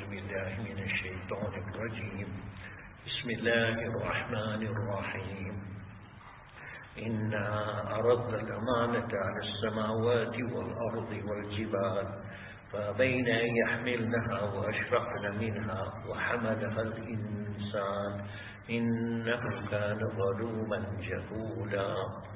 بالله من الشيطان الرجيم بسم الله الرحمن الرحيم إنا عرضنا الأمانة على السماوات والأرض والجبال فأبين أن يحملنها وأشفقن منها وحملها الإنسان إنه كان ظلوما جهولا.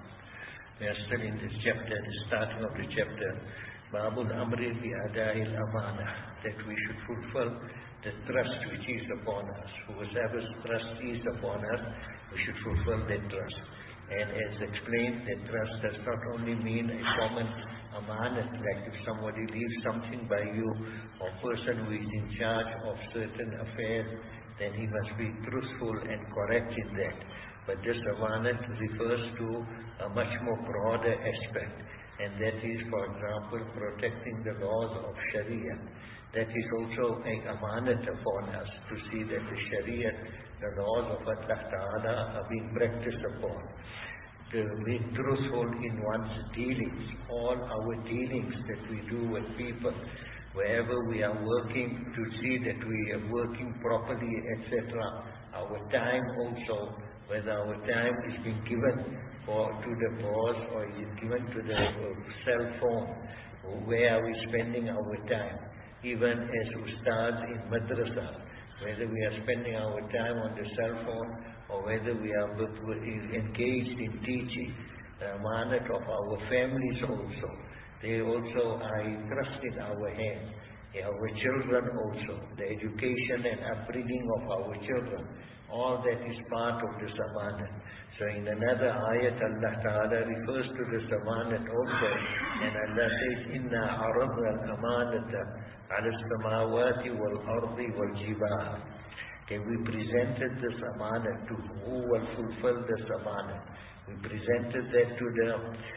We are still in this chapter, the starting of the chapter, Babul Amri bi Adai al-Amana, that we should fulfill the trust which is upon us. Whoever's trust is upon us, we should fulfill that trust. And as explained, that trust does not only mean a common amanat, like if somebody leaves something by you, or person who is in charge of certain affairs, then he must be truthful and correct in that. But this amanat refers to a much more broader aspect, and that is, for example, protecting the laws of Sharia. That is also an amanat upon us, to see that the Sharia, the laws of Allah Ta'ala, are being practiced upon. To be truthful in one's dealings, all our dealings that we do with people, wherever we are working, to see that we are working properly, etc. Our time also, whether our time is being given to the boss or is it given to the cell phone, where are we spending our time? Even as ustads in madrasa, whether we are spending our time on the cell phone or whether we are engaged in teaching, the amanat of our families also, they also are entrusted in our hands. Our children also, the education and upbringing of our children, all that is part of this amanat. So in another ayat, Allah Ta'ala refers to this amanat also, and Allah says, Inna aradna al-amanata ala as-samawati wal-ardi wal-jibal. Okay, we presented this amanat to who will fulfill this amanat. We presented that to the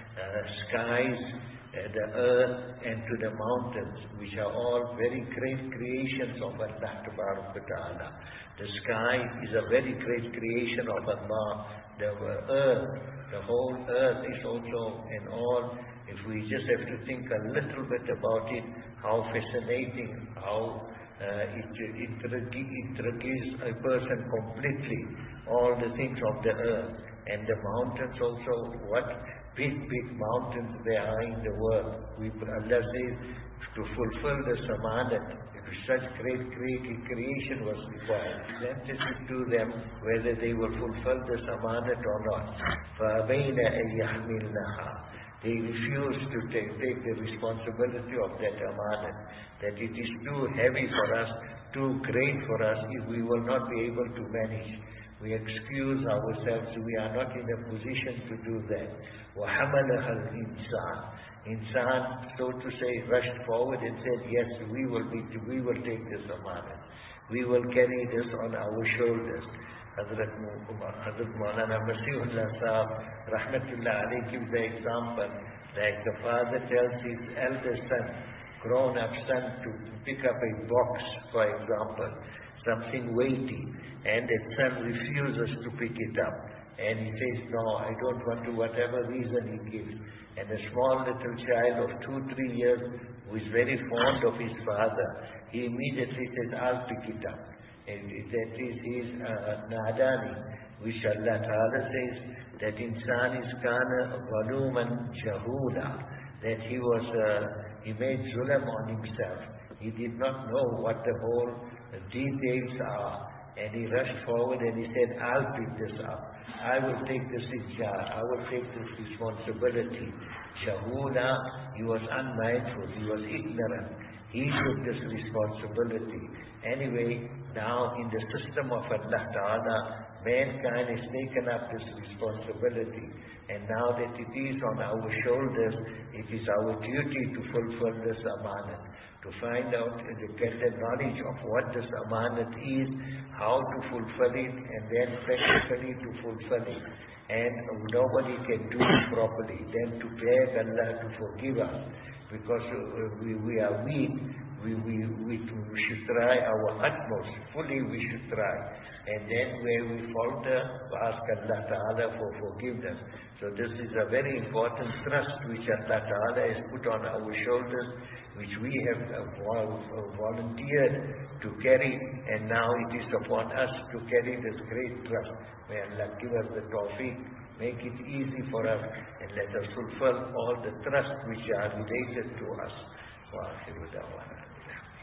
skies, the earth, and to the mountains, which are all very great creations of Allah Ta'ala. The sky is a very great creation of Allah. The earth, the whole earth is also and all. If we just have to think a little bit about it, how fascinating, how it regives a person completely, all the things of the earth. And the mountains also, what big mountains there are in the world. Allah says, to fulfill the amanat, such great creation was required. Presented it to them whether they will fulfill the amanat or not. فَأَبَيْنَ أَنْ يَحْمِلْنَهَا. They refused to take the responsibility of that amanat, that it is too heavy for us, too great for us if we will not be able to manage. We excuse ourselves, we are not in a position to do that. وَحَمَلَهَا الْإِنسَانِ. Insan, so to say, rushed forward and said, yes, we will take this amanat. We will carry this on our shoulders. Hazrat Maulana Masihullah Sahab, Rahmatullah alayhi, gives the example, like the father tells his elder son, grown-up son, to pick up a box, for example, something weighty, and that son refuses to pick it up. And he says, no, I don't want to, whatever reason he gives. And a small little child of 2-3 years, who is very fond of his father, he immediately says, I'll pick it up. And that is his nadani, which Allah Ta'ala says, that insan is kana zaluman jahula, that he made zulam on himself. He did not know what the whole details are. And he rushed forward and he said, I'll pick this up. I will take this in charge. I will take this responsibility. Shahula, he was unmindful. He was ignorant. He took this responsibility. Anyway, now in the system of Allah Ta'ala, mankind has taken up this responsibility. And now that it is on our shoulders, it is our duty to fulfill this amanat, to find out, to get the knowledge of what this amanat is, how to fulfill it, and then practically to fulfill it. And nobody can do it properly. Then to beg Allah to forgive us, because we are weak. We should try our utmost. Fully we should try. And then where we falter, ask Allah Ta'ala for forgiveness. So this is a very important trust which Allah Ta'ala has put on our shoulders, which we have volunteered to carry, and now it is upon us to carry this great trust. May Allah give us the tawfiq, make it easy for us, and let us fulfill all the trust which are related to us. Wa akhiru da'wana.